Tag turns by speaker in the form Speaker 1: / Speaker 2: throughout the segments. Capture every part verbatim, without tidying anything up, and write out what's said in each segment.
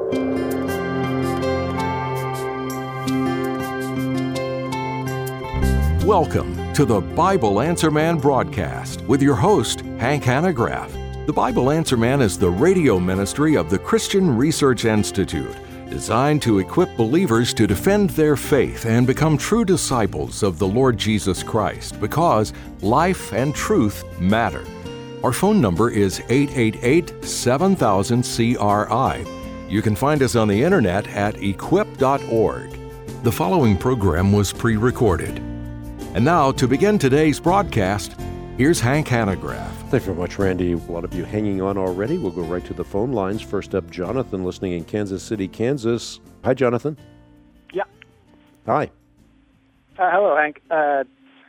Speaker 1: Welcome to the Bible Answer Man broadcast with your host, Hank Hanegraaff. The Bible Answer Man is the radio ministry of the Christian Research Institute, designed to equip believers to defend their faith and become true disciples of the Lord Jesus Christ, because life and truth matter. Our phone number is eight eight eight, seven thousand, C R I. You can find us on the internet at equip dot org. The following program was pre-recorded. And now, to begin today's broadcast, here's Hank Hanegraaff.
Speaker 2: Thanks very much, Randy. A lot of you hanging on already. We'll go right to the phone lines. First up, Jonathan, listening in Kansas City, Kansas. Hi, Jonathan.
Speaker 3: Yeah.
Speaker 2: Hi.
Speaker 3: Uh, hello, Hank. Uh,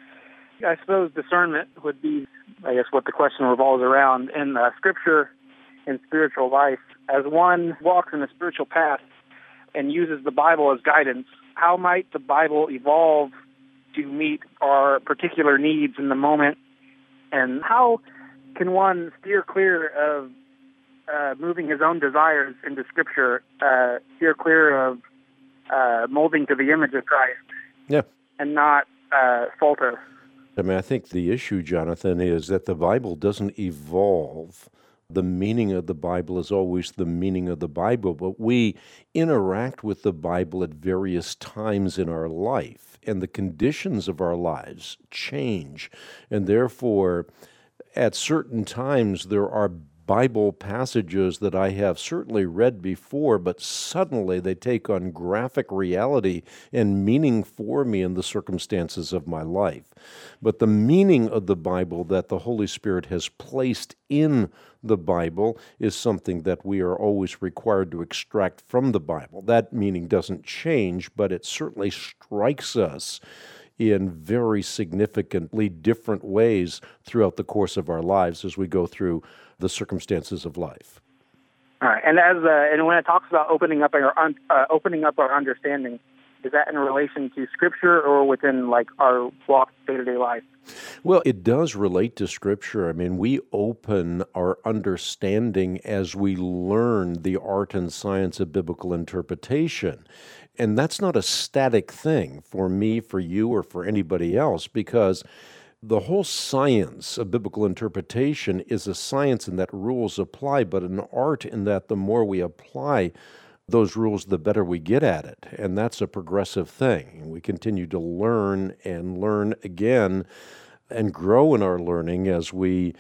Speaker 3: I suppose discernment would be, I guess, what the question revolves around. In uh, Scripture and spiritual life, as one walks in a spiritual path and uses the Bible as guidance, how might the Bible evolve to meet our particular needs in the moment? And how can one steer clear of uh, moving his own desires into Scripture, uh, steer clear of uh, molding to the image of Christ,
Speaker 2: yeah,
Speaker 3: and not uh, falter?
Speaker 2: I mean, I think the issue, Jonathan, is that the Bible doesn't evolve. The meaning of the Bible is always the meaning of the Bible, but we interact with the Bible at various times in our life, and the conditions of our lives change, and therefore, at certain times, there are Bible passages that I have certainly read before, but suddenly they take on graphic reality and meaning for me in the circumstances of my life. But the meaning of the Bible that the Holy Spirit has placed in the Bible is something that we are always required to extract from the Bible. That meaning doesn't change, but it certainly strikes us in very significantly different ways throughout the course of our lives as we go through the circumstances of life.
Speaker 3: All right, and as uh, and when it talks about opening up our un- uh, opening up our understanding, is that in relation to Scripture or within like our walk day-to-day life?
Speaker 2: Well, it does relate to Scripture. I mean, we open our understanding as we learn the art and science of biblical interpretation. And that's not a static thing for me, for you, or for anybody else, because the whole science of biblical interpretation is a science in that rules apply, but an art in that the more we apply those rules, the better we get at it. And that's a progressive thing. We continue to learn and learn again and grow in our learning as we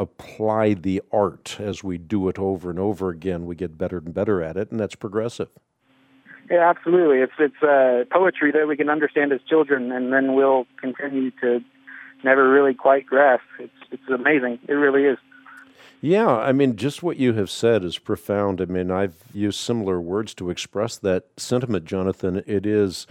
Speaker 2: apply the art. As we do it over and over again, we get better and better at it, and that's progressive.
Speaker 3: Yeah, absolutely. It's it's uh, poetry that we can understand as children, and then we'll continue to never really quite grasp. It's it's amazing. It really is.
Speaker 2: Yeah, I mean, just what you have said is profound. I mean, I've used similar words to express that sentiment, Jonathan. It is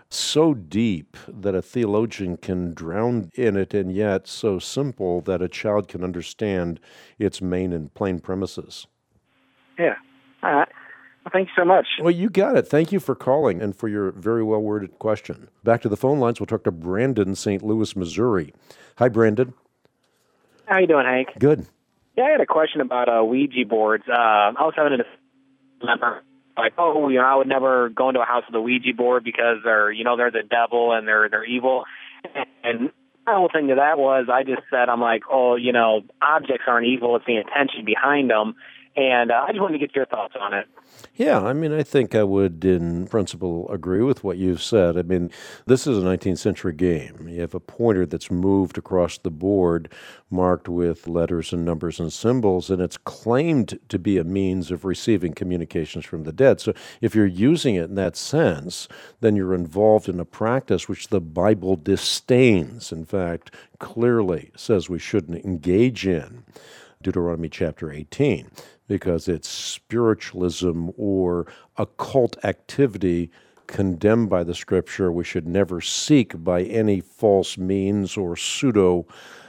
Speaker 2: so deep that a theologian can drown in it, and yet so simple that a child can understand its main and plain premises.
Speaker 3: Yeah. All right. Well, thank you so much.
Speaker 2: Well, you got it. Thank you for calling and for your very well-worded question. Back to the phone lines. We'll talk to Brandon, Saint Louis, Missouri. Hi, Brandon.
Speaker 4: How you doing, Hank?
Speaker 2: Good.
Speaker 4: Yeah, I had a question about uh, Ouija boards. Uh, I was having a member like, oh, you know, I would never go into a house with a Ouija board because they're, you know, they're the devil and they're they're evil. And my whole thing to that was, I just said, I'm like, oh, you know, objects aren't evil; it's the intention behind them. And uh, I just wanted to get your thoughts on it.
Speaker 2: Yeah, I mean, I think I would, in principle, agree with what you've said. I mean, this is a nineteenth century game. You have a pointer that's moved across the board, marked with letters and numbers and symbols, and it's claimed to be a means of receiving communications from the dead. So if you're using it in that sense, then you're involved in a practice which the Bible disdains. In fact, clearly says we shouldn't engage in. Deuteronomy chapter eighteen, because it's spiritualism or occult activity condemned by the Scripture. We should never seek by any false means or pseudo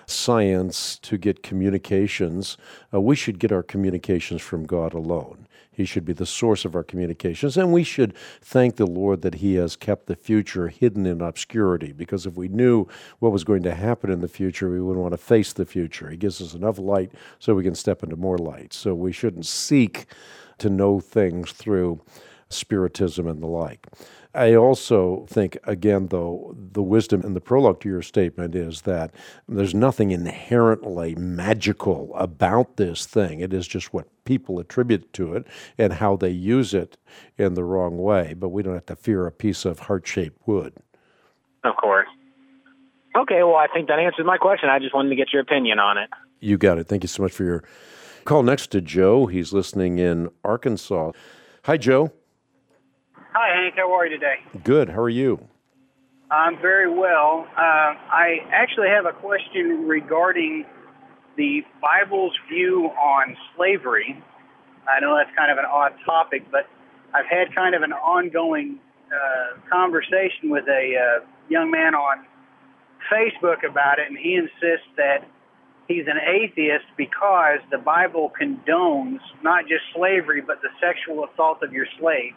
Speaker 2: science to get communications. Uh, we should get our communications from God alone. He should be the source of our communications, and we should thank the Lord that He has kept the future hidden in obscurity, because if we knew what was going to happen in the future, we wouldn't want to face the future. He gives us enough light so we can step into more light. So we shouldn't seek to know things through spiritism and the like. I also think, again, though, the wisdom in the prologue to your statement is that there's nothing inherently magical about this thing. It is just what people attribute to it and how they use it in the wrong way. But we don't have to fear a piece of heart-shaped wood.
Speaker 4: Of course. Okay, well, I think that answers my question. I just wanted to get your opinion on it.
Speaker 2: You got it. Thank you so much for your call. Next to Joe. He's listening in Arkansas. Hi, Joe.
Speaker 5: Hi, Hank. How are you today?
Speaker 2: Good. How are you?
Speaker 5: I'm very well. Uh, I actually have a question regarding the Bible's view on slavery. I know that's kind of an odd topic, but I've had kind of an ongoing uh, conversation with a uh, young man on Facebook about it, and he insists that he's an atheist because the Bible condones not just slavery, but the sexual assault of your slaves.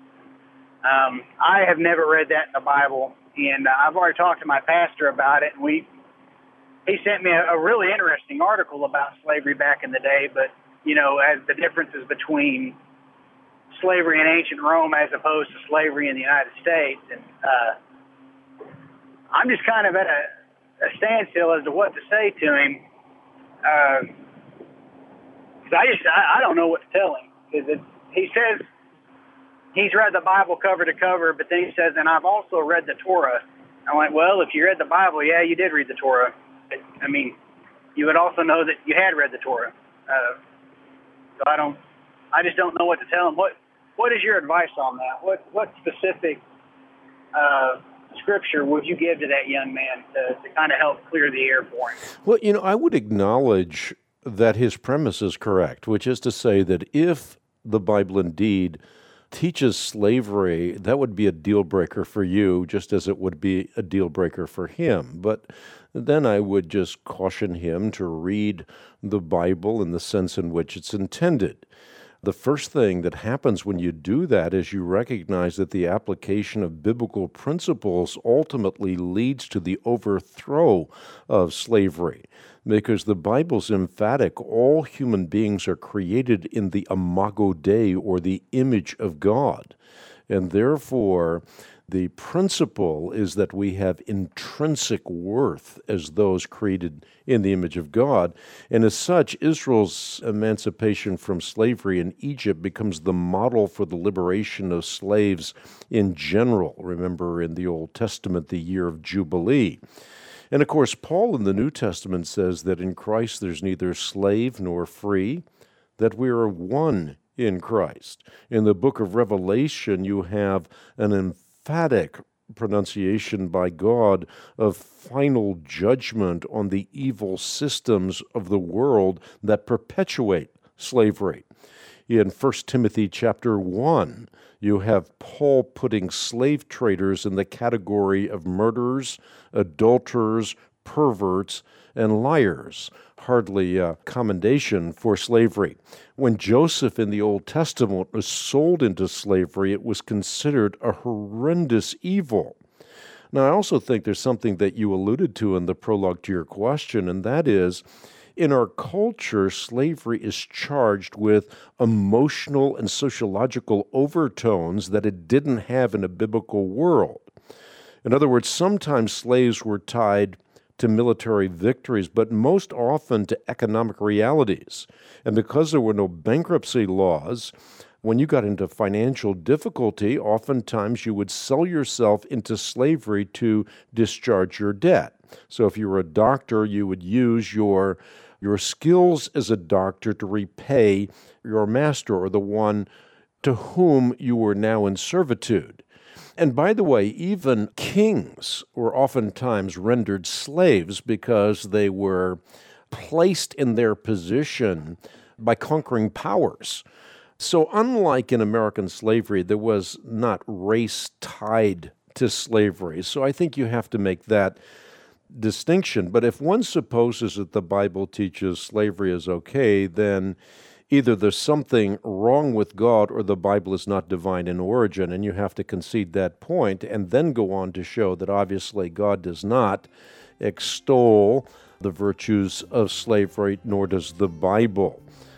Speaker 5: Um, I have never read that in the Bible, and uh, I've already talked to my pastor about it, and we he sent me a, a really interesting article about slavery back in the day, but, you know, as the differences between slavery in ancient Rome as opposed to slavery in the United States. And uh, I'm just kind of at a, a standstill as to what to say to him. Uh, 'cause I just, I, I don't know what to tell him. Because he says he's read the Bible cover to cover, but then he says, and I've also read the Torah. I'm like, well, if you read the Bible, yeah, you did read the Torah. I mean, you would also know that you had read the Torah. Uh, so I don't, I just don't know what to tell him. What, what is your advice on that? What, what specific uh, scripture would you give to that young man to, to kind of help clear the air for him?
Speaker 2: Well, you know, I would acknowledge that his premise is correct, which is to say that if the Bible indeed teaches slavery, that would be a deal breaker for you, just as it would be a deal breaker for him. But then I would just caution him to read the Bible in the sense in which it's intended. The first thing that happens when you do that is you recognize that the application of biblical principles ultimately leads to the overthrow of slavery. Because the Bible's emphatic, all human beings are created in the imago Dei, or the image of God. And therefore, the principle is that we have intrinsic worth as those created in the image of God. And as such, Israel's emancipation from slavery in Egypt becomes the model for the liberation of slaves in general. Remember, in the Old Testament, the year of Jubilee. And of course, Paul in the New Testament says that in Christ there's neither slave nor free, that we are one in Christ. In the book of Revelation, you have an emphatic pronunciation by God of final judgment on the evil systems of the world that perpetuate slavery. In First Timothy chapter one, you have Paul putting slave traders in the category of murderers, adulterers, perverts, and liars. Hardly a commendation for slavery. When Joseph in the Old Testament was sold into slavery, it was considered a horrendous evil. Now, I also think there's something that you alluded to in the prologue to your question, and that is, in our culture, slavery is charged with emotional and sociological overtones that it didn't have in a biblical world. In other words, sometimes slaves were tied to military victories, but most often to economic realities. And because there were no bankruptcy laws, when you got into financial difficulty, oftentimes you would sell yourself into slavery to discharge your debt. So if you were a doctor, you would use your your skills as a doctor to repay your master, or the one to whom you were now in servitude. And by the way, even kings were oftentimes rendered slaves because they were placed in their position by conquering powers. So unlike in American slavery, there was not race tied to slavery. So I think you have to make that distinction. But if one supposes that the Bible teaches slavery is okay, then either there's something wrong with God or the Bible is not divine in origin, and you have to concede that point and then go on to show that obviously God does not extol the virtues of slavery, nor does the Bible.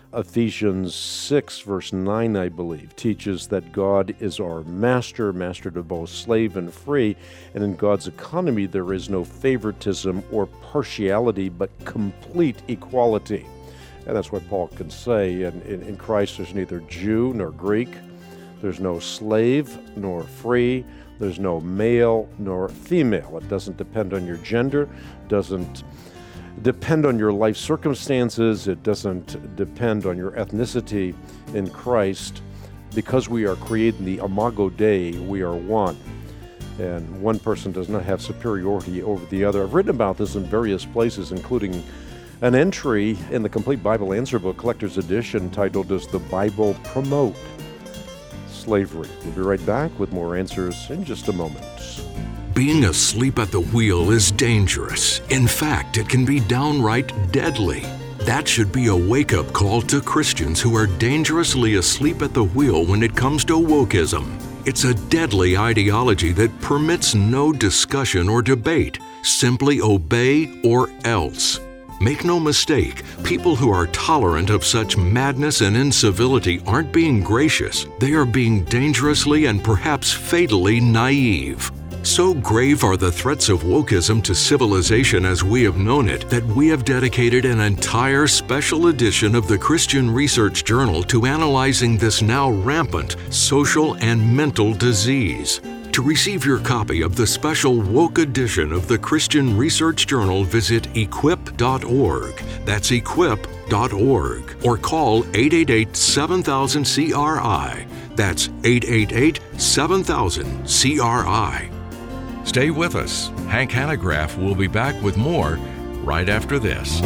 Speaker 2: Ephesians six, verse nine, I believe, teaches that God is our master, master to both slave and free, and in God's economy there is no favoritism or partiality, but complete equality. And that's what Paul can say. In, in, in Christ there's neither Jew nor Greek, there's no slave nor free, there's no male nor female. It doesn't depend on your gender, doesn't depend on your life circumstances, it doesn't depend on your ethnicity. In Christ, because we are created in the Imago Dei, we are one. And one person does not have superiority over the other. I've written about this in various places, including an entry in the Complete Bible Answer Book Collector's Edition titled, Does the Bible Promote Slavery? We'll be right back with more answers in just a moment.
Speaker 1: Being asleep at the wheel is dangerous. In fact, it can be downright deadly. That should be a wake-up call to Christians who are dangerously asleep at the wheel when it comes to wokeism. It's a deadly ideology that permits no discussion or debate. Simply obey or else. Make no mistake, people who are tolerant of such madness and incivility aren't being gracious. They are being dangerously and perhaps fatally naive. So grave are the threats of wokeism to civilization as we have known it that we have dedicated an entire special edition of the Christian Research Journal to analyzing this now rampant social and mental disease. To receive your copy of the special Woke edition of the Christian Research Journal, visit equip dot org. That's equip dot org. Or call eight eight eight, seven thousand, C R I. That's eight eight eight, seven thousand, C R I. Stay with us. Hank Hanegraaff will be back with more right after this.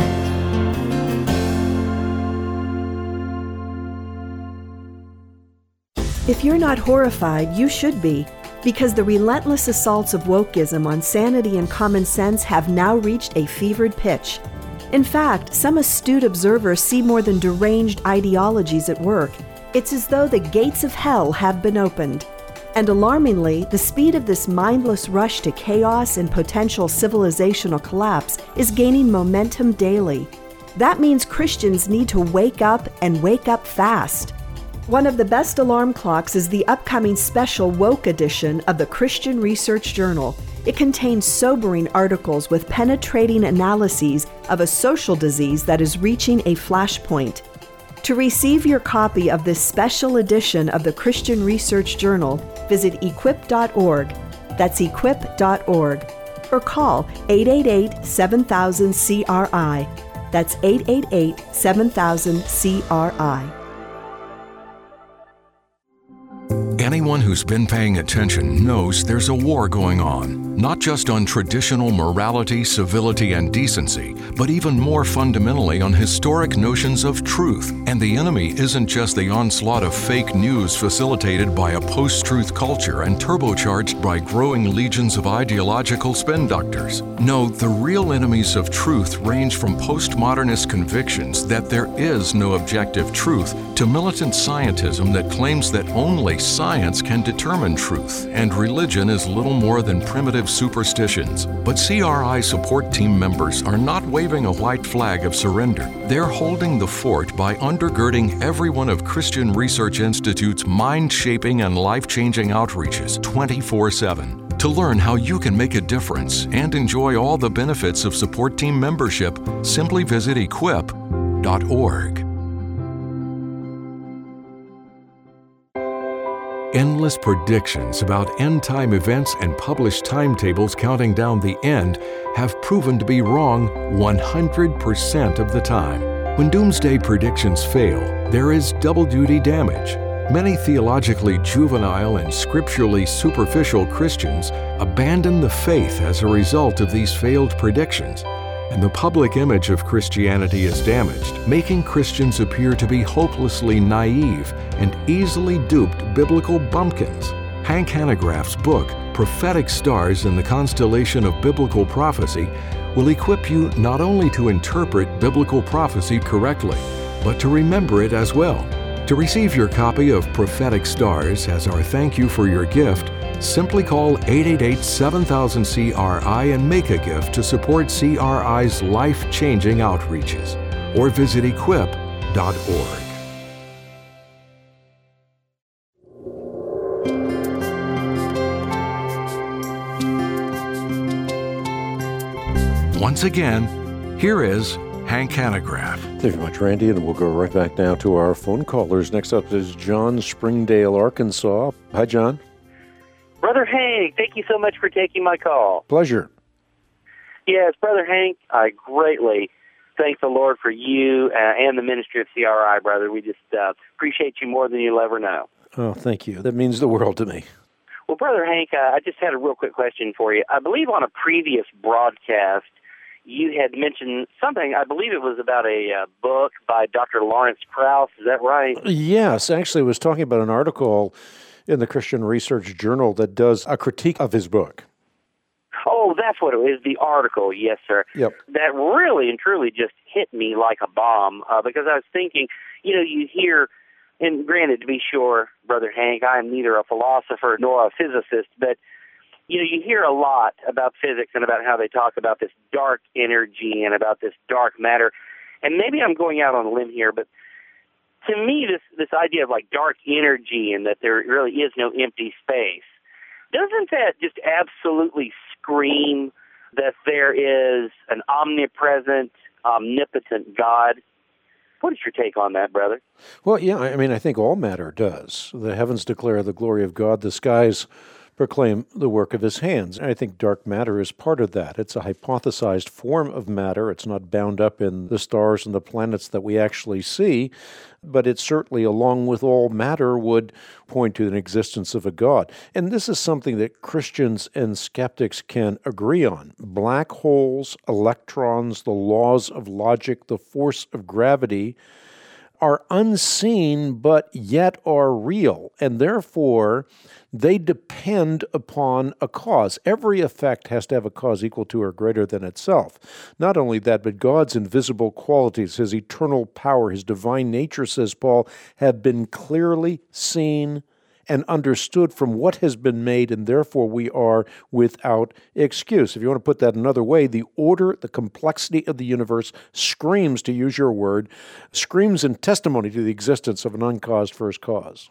Speaker 6: If you're not horrified, you should be, because the relentless assaults of wokeism on sanity and common sense have now reached a fevered pitch. In fact, some astute observers see more than deranged ideologies at work. It's as though the gates of hell have been opened. And alarmingly, the speed of this mindless rush to chaos and potential civilizational collapse is gaining momentum daily. That means Christians need to wake up and wake up fast. One of the best alarm clocks is the upcoming special Woke edition of the Christian Research Journal. It contains sobering articles with penetrating analyses of a social disease that is reaching a flashpoint. To receive your copy of this special edition of the Christian Research Journal, visit equip dot org. That's equip dot org. Or call eight eight eight, seven thousand, C R I. That's eight eight eight, seven thousand, C R I.
Speaker 1: Anyone who's been paying attention knows there's a war going on, not just on traditional morality, civility, and decency, but even more fundamentally on historic notions of truth. And the enemy isn't just the onslaught of fake news facilitated by a post-truth culture and turbocharged by growing legions of ideological spin doctors. No, the real enemies of truth range from postmodernist convictions that there is no objective truth to militant scientism that claims that only science can determine truth, and religion is little more than primitive superstitions. But C R I support team members are not waving a white flag of surrender. They're holding the fort by undergirding every one of Christian Research Institute's mind-shaping and life-changing outreaches twenty-four seven. To learn how you can make a difference and enjoy all the benefits of support team membership, simply visit equip dot org. Endless predictions about end-time events and published timetables counting down the end have proven to be wrong one hundred percent of the time. When doomsday predictions fail, there is double-duty damage. Many theologically juvenile and scripturally superficial Christians abandon the faith as a result of these failed predictions, and the public image of Christianity is damaged, making Christians appear to be hopelessly naive and easily duped biblical bumpkins. Hank Hanegraaff's book, Prophetic Stars in the Constellation of Biblical Prophecy, will equip you not only to interpret biblical prophecy correctly, but to remember it as well. To receive your copy of Prophetic Stars as our thank you for your gift, simply call eight eight eight, seven thousand, C R I and make a gift to support C R I's life-changing outreaches. Or visit equip dot org. Once again, here is Hank Hanegraaff.
Speaker 2: Thank you very much, Randy, and we'll go right back now to our phone callers. Next up is John, Springdale, Arkansas. Hi, John.
Speaker 7: Brother Hank, thank you so much for taking my call.
Speaker 2: Pleasure.
Speaker 7: Yes, Brother Hank, I greatly thank the Lord for you uh, and the ministry of C R I, brother. We just uh, appreciate you more than you'll ever know.
Speaker 2: Oh, thank you. That means the world to me.
Speaker 7: Well, Brother Hank, uh, I just had a real quick question for you. I believe on a previous broadcast, you had mentioned something, I believe it was about a uh, book by Doctor Lawrence Krauss. Is that right?
Speaker 2: Yes, actually, I was talking about an article in the Christian Research Journal that does a critique of his book.
Speaker 7: Oh, that's what it is, the article, yes, sir.
Speaker 2: Yep.
Speaker 7: That really and truly just hit me like a bomb uh, because I was thinking, you know, you hear, and granted, to be sure, Brother Hank, I am neither a philosopher nor a physicist, but you know, you hear a lot about physics and about how they talk about this dark energy and about this dark matter. And maybe I'm going out on a limb here, but to me, this, this idea of like dark energy and that there really is no empty space, doesn't that just absolutely scream that there is an omnipresent, omnipotent God? What is your take on that, brother?
Speaker 2: Well, yeah, I mean, I think all matter does. The heavens declare the glory of God. The skies proclaim the work of his hands. And I think dark matter is part of that. It's a hypothesized form of matter. It's not bound up in the stars and the planets that we actually see, but it certainly, along with all matter, would point to an existence of a God. And this is something that Christians and skeptics can agree on. Black holes, electrons, the laws of logic, the force of gravity are unseen, but yet are real, and therefore they depend upon a cause. Every effect has to have a cause equal to or greater than itself. Not only that, but God's invisible qualities, his eternal power, his divine nature, says Paul, have been clearly seen and understood from what has been made, and therefore we are without excuse. If you want to put that another way, the order, the complexity of the universe screams, to use your word, screams in testimony to the existence of an uncaused first cause.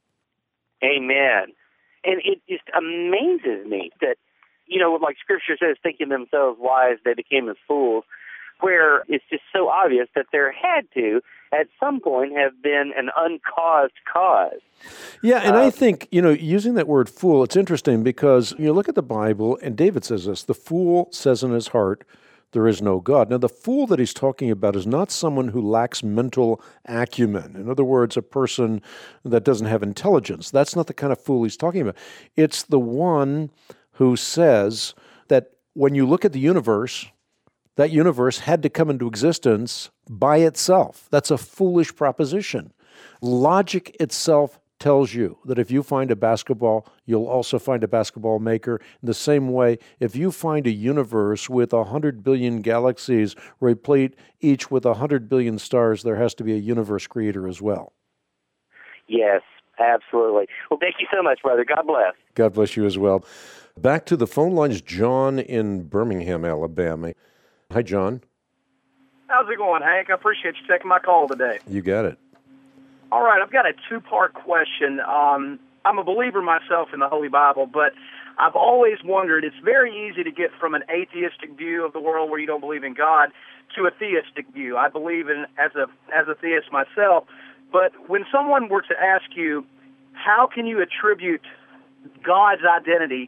Speaker 7: Amen. And it just amazes me that, you know, like Scripture says, thinking themselves wise, they became as fools, where it's just so obvious that there had to, at some point, have been an uncaused cause.
Speaker 2: Yeah, and uh, I think, you know, using that word fool, it's interesting because you look at the Bible, and David says this, the fool says in his heart, there is no God. Now, the fool that he's talking about is not someone who lacks mental acumen. In other words, a person that doesn't have intelligence. That's not the kind of fool he's talking about. It's the one who says that when you look at the universe, that universe had to come into existence by itself. That's a foolish proposition. Logic itself tells you that if you find a basketball, you'll also find a basketball maker. In the same way, if you find a universe with one hundred billion galaxies, replete each with one hundred billion stars, there has to be a universe creator as well.
Speaker 7: Yes, absolutely. Well, thank you so much, brother. God bless.
Speaker 2: God bless you as well. Back to the phone lines, John in Birmingham, Alabama. Hi, John.
Speaker 8: How's it going, Hank? I appreciate you taking my call today.
Speaker 2: You got it.
Speaker 8: All right, I've got a two-part question. Um, I'm a believer myself in the Holy Bible, but I've always wondered, it's very easy to get from an atheistic view of the world where you don't believe in God to a theistic view. I believe in as a as a theist myself, but when someone were to ask you, how can you attribute God's identity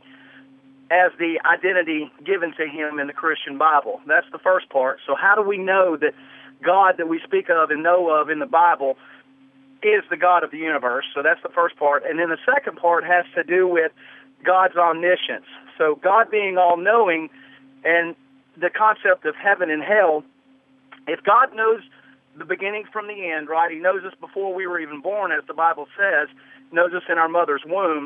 Speaker 8: as the identity given to him in the Christian Bible? That's the first part. So how do we know that God that we speak of and know of in the Bible is the God of the universe? So that's the first part. And then the second part has to do with God's omniscience. So God being all-knowing and the concept of heaven and hell, if God knows the beginning from the end, right, he knows us before we were even born, as the Bible says, knows us in our mother's womb.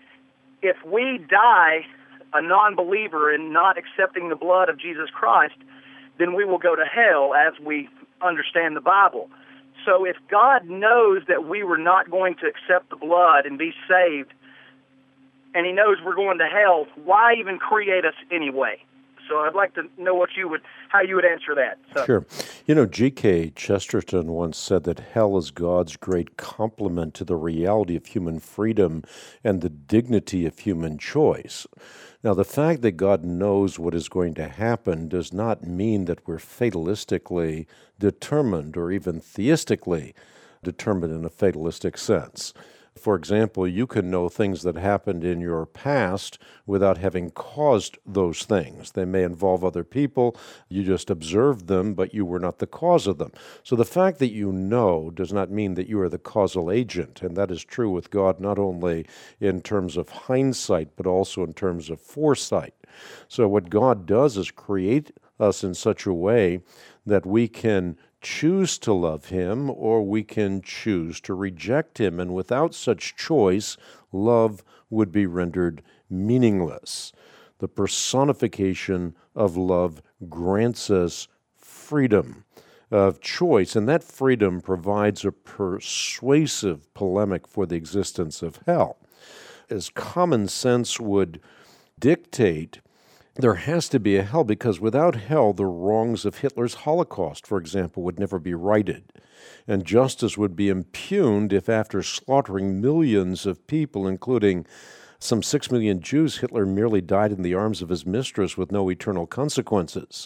Speaker 8: If we die a non-believer and not accepting the blood of Jesus Christ, then we will go to hell as we understand the Bible. So if God knows that we were not going to accept the blood and be saved, and he knows we're going to hell, why even create us anyway? So I'd like to know what you would, how you would answer that. So.
Speaker 2: Sure. You know, G K Chesterton once said that hell is God's great complement to the reality of human freedom and the dignity of human choice. Now, the fact that God knows what is going to happen does not mean that we're fatalistically determined or even theistically determined in a fatalistic sense. For example, you can know things that happened in your past without having caused those things. They may involve other people. You just observed them, but you were not the cause of them. So the fact that you know does not mean that you are the causal agent, and that is true with God not only in terms of hindsight, but also in terms of foresight. So what God does is create us in such a way that we can choose to love him or we can choose to reject him. And without such choice, love would be rendered meaningless. The personification of love grants us freedom of choice, and that freedom provides a persuasive polemic for the existence of hell. As common sense would dictate, there has to be a hell, because without hell, the wrongs of Hitler's Holocaust, for example, would never be righted. And justice would be impugned if, after slaughtering millions of people, including some six million Jews, Hitler merely died in the arms of his mistress with no eternal consequences.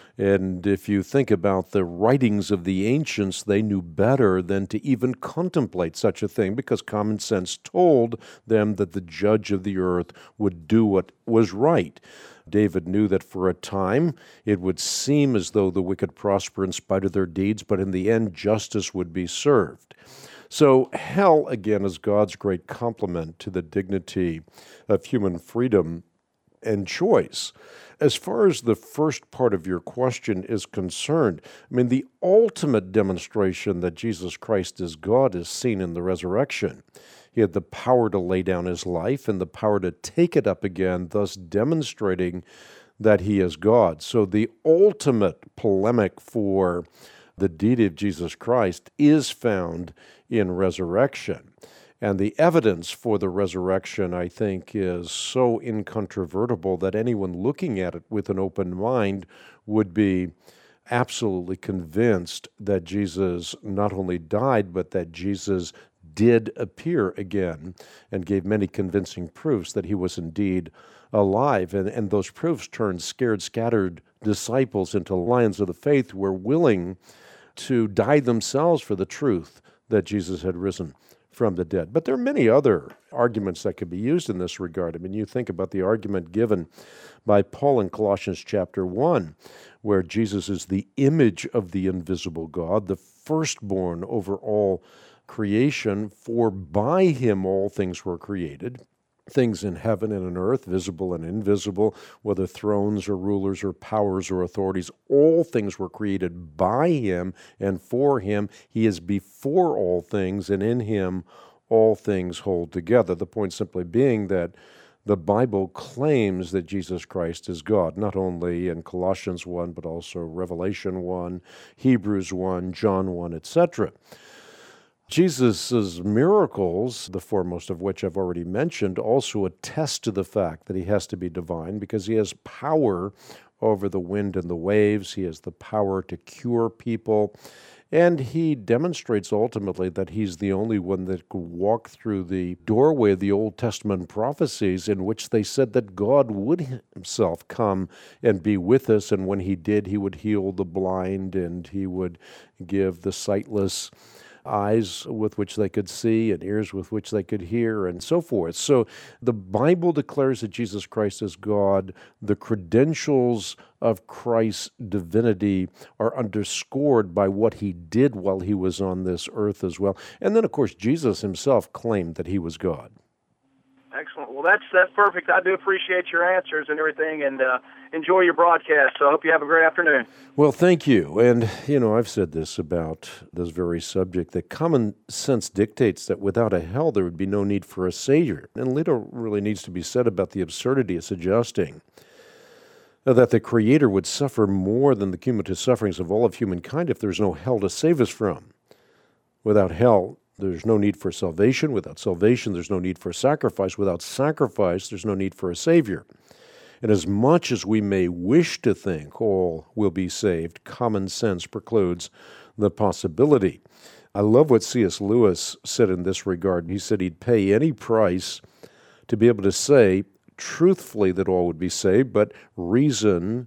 Speaker 2: And if you think about the writings of the ancients, they knew better than to even contemplate such a thing, because common sense told them that the judge of the earth would do what was right. David knew that for a time it would seem as though the wicked prosper in spite of their deeds, but in the end justice would be served. So hell, again, is God's great complement to the dignity of human freedom and choice. As far as the first part of your question is concerned, I mean, the ultimate demonstration that Jesus Christ is God is seen in the resurrection. He had the power to lay down his life and the power to take it up again, thus demonstrating that he is God. So the ultimate polemic for the deity of Jesus Christ is found in resurrection. And the evidence for the resurrection, I think, is so incontrovertible that anyone looking at it with an open mind would be absolutely convinced that Jesus not only died, but that Jesus did appear again and gave many convincing proofs that he was indeed alive. And, and those proofs turned scared, scattered disciples into lions of the faith who were willing to die themselves for the truth that Jesus had risen from the dead. But there are many other arguments that could be used in this regard. I mean, you think about the argument given by Paul in Colossians chapter one, where Jesus is the image of the invisible God, the firstborn over all creation, for by him all things were created, things in heaven and on earth, visible and invisible, whether thrones or rulers or powers or authorities, all things were created by him and for him. He is before all things, and in him all things hold together. The point simply being that the Bible claims that Jesus Christ is God, not only in Colossians one, but also Revelation one, Hebrews one, John one, et cetera. Jesus' miracles, the foremost of which I've already mentioned, also attest to the fact that he has to be divine, because he has power over the wind and the waves. He has the power to cure people. And he demonstrates ultimately that he's the only one that could walk through the doorway of the Old Testament prophecies in which they said that God would himself come and be with us. And when he did, he would heal the blind and he would give the sightless eyes with which they could see and ears with which they could hear and so forth. So the Bible declares that Jesus Christ is God. The credentials of Christ's divinity are underscored by what he did while he was on this earth as well. And then, of course, Jesus himself claimed that he was God.
Speaker 8: Excellent. Well, that's that's perfect. I do appreciate your answers and everything, and uh, enjoy your broadcast. So I hope you have a great afternoon.
Speaker 2: Well, thank you. And, you know, I've said this about this very subject, that common sense dictates that without a hell, there would be no need for a Savior. And little really needs to be said about the absurdity of suggesting that the Creator would suffer more than the cumulative sufferings of all of humankind if there's no hell to save us from. Without hell, there's no need for salvation. Without salvation, there's no need for sacrifice. Without sacrifice, there's no need for a Savior. And as much as we may wish to think all will be saved, common sense precludes the possibility. I love what C S Lewis said in this regard. He said he'd pay any price to be able to say truthfully that all would be saved, but reason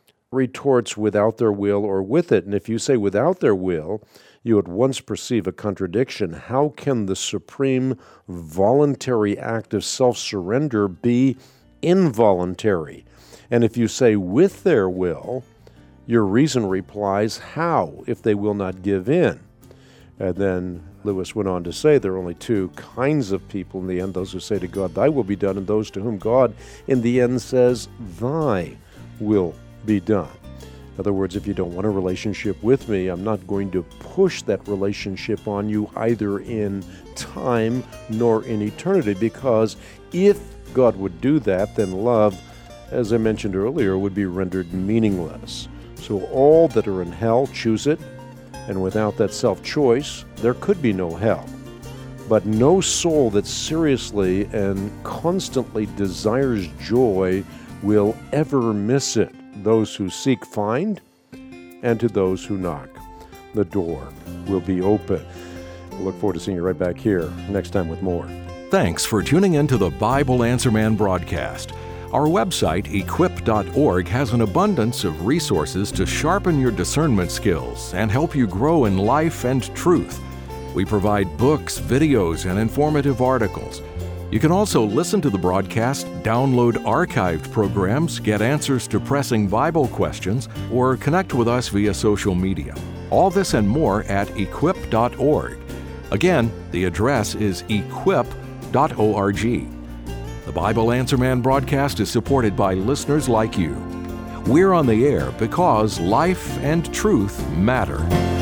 Speaker 2: retorts without their will or with it. And if you say without their will, you at once perceive a contradiction. How can the supreme voluntary act of self-surrender be involuntary? And if you say with their will, your reason replies, how, if they will not give in? And then Lewis went on to say there are only two kinds of people in the end, those who say to God, thy will be done, and those to whom God in the end says, thy will be done. In other words, if you don't want a relationship with me, I'm not going to push that relationship on you either in time nor in eternity, because if God would do that, then love, as I mentioned earlier, would be rendered meaningless. So all that are in hell choose it, and without that self-choice, there could be no hell. But no soul that seriously and constantly desires joy will ever miss it. Those who seek find, and to those who knock, the door will be open. I look forward to seeing you right back here next time with more.
Speaker 1: Thanks for tuning in to the Bible Answer Man broadcast. Our website, equip dot org, has an abundance of resources to sharpen your discernment skills and help you grow in life and truth. We provide books, videos, and informative articles. You can also listen to the broadcast, download archived programs, get answers to pressing Bible questions, or connect with us via social media. All this and more at equip dot org. Again, the address is equip dot org. The Bible Answer Man broadcast is supported by listeners like you. We're on the air because life and truth matter.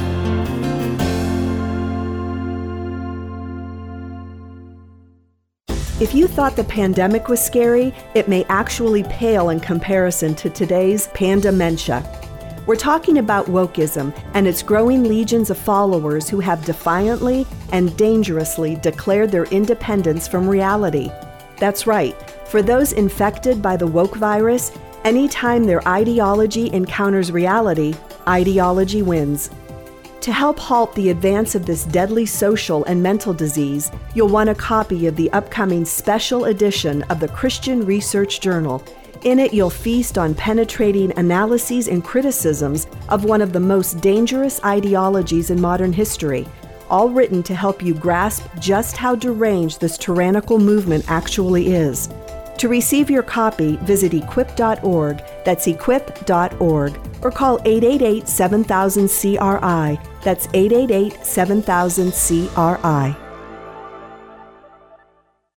Speaker 6: If you thought the pandemic was scary, it may actually pale in comparison to today's pandementia. We're talking about wokeism and its growing legions of followers who have defiantly and dangerously declared their independence from reality. That's right. For those infected by the woke virus, anytime their ideology encounters reality, ideology wins. To help halt the advance of this deadly social and mental disease, you'll want a copy of the upcoming special edition of the Christian Research Journal. In it, you'll feast on penetrating analyses and criticisms of one of the most dangerous ideologies in modern history, all written to help you grasp just how deranged this tyrannical movement actually is. To receive your copy, visit equip dot org, that's equip dot org, or call eight eight eight, seven thousand, C R I, that's eight eight eight, seven thousand, C R I.